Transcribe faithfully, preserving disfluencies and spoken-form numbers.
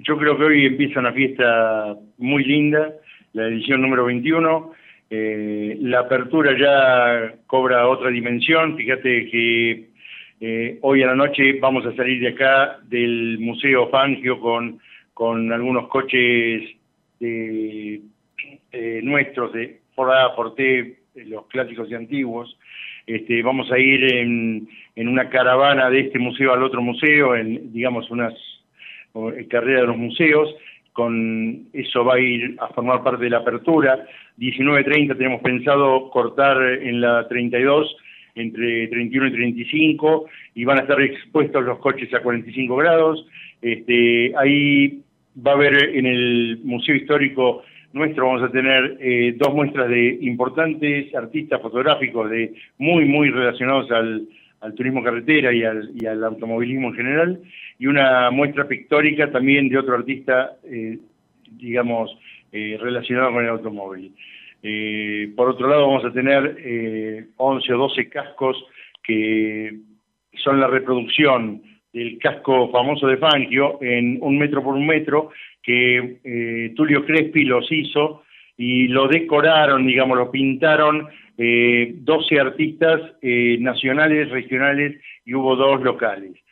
yo creo que hoy empieza una fiesta muy linda, la edición número veintiuno. Eh, la apertura ya cobra otra dimensión. Fíjate que eh, hoy a la noche vamos a salir de acá del Museo Fangio con, con algunos coches de, eh, nuestros de Ford A, Ford T, los clásicos y antiguos. Este, vamos a ir en, en una caravana de este museo al otro museo, en, digamos, unas en carrera de los museos. Con eso va a ir a formar parte de la apertura. diecinueve treinta tenemos pensado cortar en la treinta y dos, entre treinta y uno y treinta y cinco, y van a estar expuestos los coches a cuarenta y cinco grados. Este, ahí va a haber en el Museo Histórico nuestro, vamos a tener eh, dos muestras de importantes artistas fotográficos de muy, muy relacionados al, al turismo carretera y al, y al automovilismo en general, y una muestra pictórica también de otro artista, eh, digamos, eh, relacionado con el automóvil. Eh, por otro lado, vamos a tener eh, once o doce cascos que son la reproducción del casco famoso de Fangio en un metro por un metro, que eh, Tulio Crespi los hizo y lo decoraron, digamos, lo pintaron eh, doce artistas eh, nacionales, regionales, y hubo dos locales.